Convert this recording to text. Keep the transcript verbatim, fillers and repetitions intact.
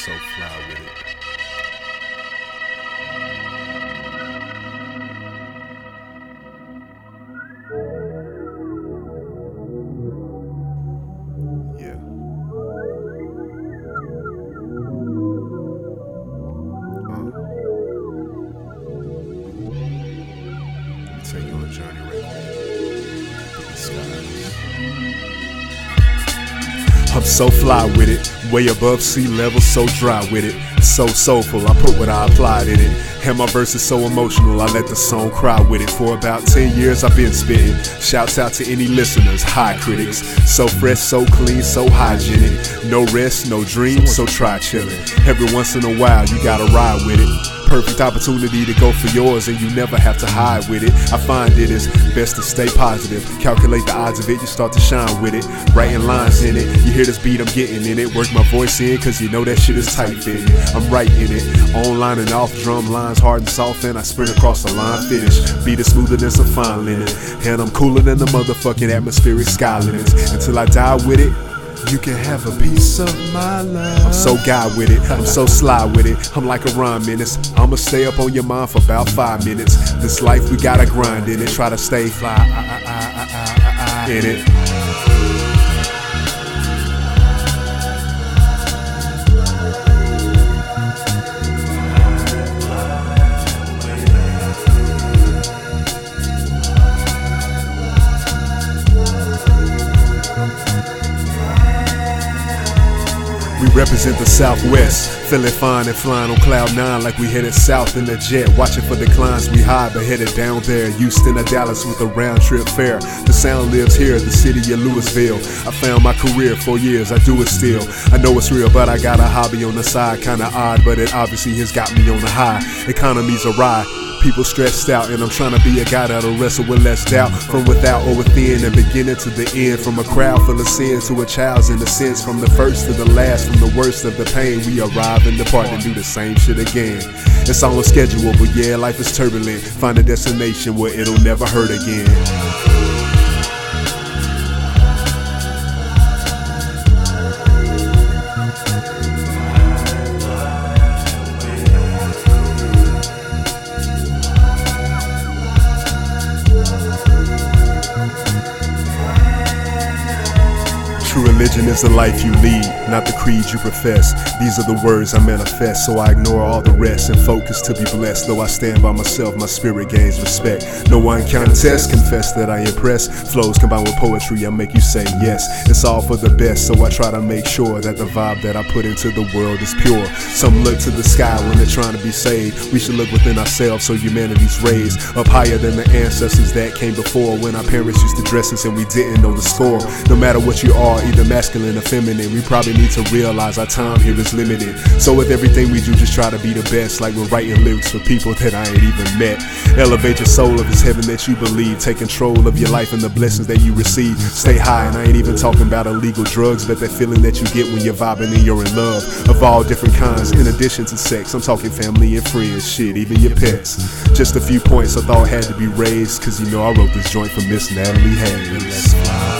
so fly with it. Yeah. Uh. Let me take you on a journey right now. Through the skies. I'm so fly with it, way above sea level, so dry with it. So soulful, I put what I applied in it. And my verse is so emotional, I let the song cry with it. For about ten years I've been spitting. Shouts out to any listeners, hi critics. So fresh, so clean, so hygienic. No rest, no dreams, so try chilling. Every once in a while you gotta ride with it. Perfect opportunity to go for yours and you never have to hide with it. I find it is best to stay positive. Calculate the odds of it, you start to shine with it. Writing lines in it, you hear this beat I'm getting in it. Work my voice in cause you know that shit is tight fitting. I'm right in it, online and off, drum lines hard and soft, and I sprint across the line finish. Beat it smoother than some fine linen, and I'm cooler than the motherfucking atmospheric sky limits. Until I die with it, you can have a piece of my love. I'm so guy with it, I'm so sly with it. I'm like a rhyme menace, I'ma stay up on your mind for about five minutes. This life we gotta grind in it, try to stay fly I, I, I, I, I, in it. We represent the Southwest, feeling fine and flying on cloud nine like we headed south in the jet. Watching for declines we high, but headed down there. Houston or Dallas with a round trip fare. The sound lives here, the city of Louisville. I found my career, four years, I do it still. I know it's real, but I got a hobby on the side. Kinda odd, but it obviously has got me on the high. Economy's awry, people stressed out, and I'm trying to be a guy that'll wrestle with less doubt. From without or within, and beginning to the end. From a crowd full of sin to a child's innocence. From the first to the last, from the worst of the pain, we arrive and depart and do the same shit again. It's all on schedule, but yeah, life is turbulent. Find a destination where it'll never hurt again. True religion is the life you lead, not the creed you profess. These are the words I manifest, so I ignore all the rest and focus to be blessed. Though I stand by myself, my spirit gains respect. No one can contest, confess that I impress. Flows combined with poetry, I make you say yes. It's all for the best, so I try to make sure that the vibe that I put into the world is pure. Some look to the sky when they're trying to be saved. We should look within ourselves so humanity's raised up higher than the ancestors that came before. When our parents used to dress us and we didn't know the score. No matter what you are, either masculine or feminine, we probably need to realize our time here is limited. So with everything we do, just try to be the best. Like we're writing lyrics for people that I ain't even met. Elevate your soul if it's heaven that you believe. Take control of your life and the blessings that you receive. Stay high, and I ain't even talking about illegal drugs, but that feeling that you get when you're vibing and you're in love. Of all different kinds, in addition to sex. I'm talking family and friends, shit, even your pets. Just a few points I thought had to be raised, cause you know I wrote this joint for Miss Natalie Hayes.